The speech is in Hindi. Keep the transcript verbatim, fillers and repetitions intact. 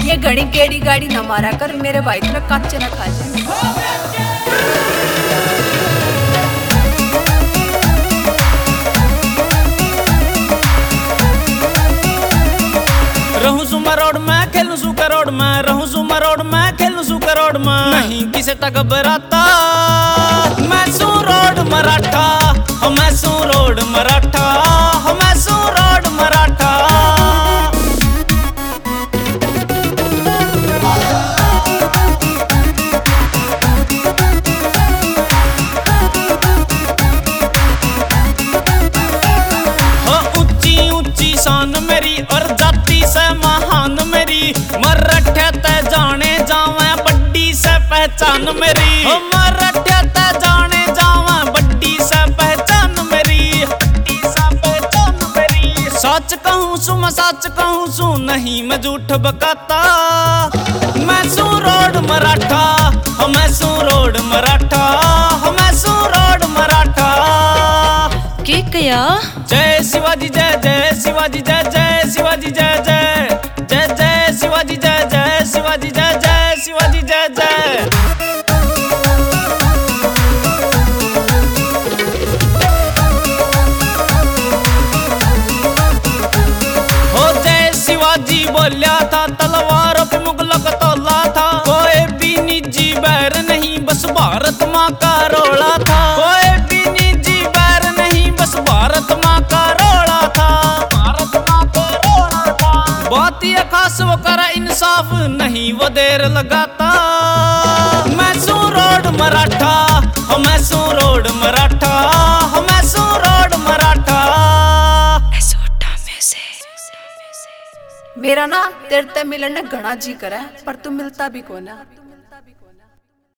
ये घड़ी केड़ी गाड़ी न मारा कर मेरे भाई तुला कच्चे न खा जाए। रहूं सु मरोड़ में खेलूं सु करोड़ में, रहूं सु मरोड़ में खेलूं सु करोड़ में, नहीं किसे तक घबराता मैं सू रोड मराठा, मैं सू रोड मराठा, मैं सू रोड मराठा। हो ऊंची ऊंची शान मेरी और जाति से महान मेरी, मराठा ते जाने जावे बड्डी से पहचान मेरी, हो मराठा ते जाने जावे बड्डी से पहचान मेरी, बड्डी से पहचान मेरी। सच कहूँ सु मैं सच कहूँ सु नहीं मैं झूठ बकाता, मैं सू रोड मराठा, मैं सू रोड मराठा, मैं सू रोड मराठा। के कया जय शिवाजी जय जय शिवाजी जय जय शिवाजी जय जय जय जय शिवाजी जय जय शिवाजी जय जय शिवाजी जय जय। हो जय शिवाजी बोलिया था तलवारों पे मुगलों का तोला था, कोई भी निजी बैर नहीं बस भारत माँ का रोला था, कोई भी निजी बैर नहीं बस भारत माँ का रोला था, भारत माँ का रोला था। बहुत ही खास वो करा इंसाफ नहीं वो देर लगाता, मैं सू रोड मराठा, मैं सू रोड मराठा, मैं सू रोड मराठा। मेरा ना तेरे ते मिलन ने घना जी करा पर तू मिलता भी कोना।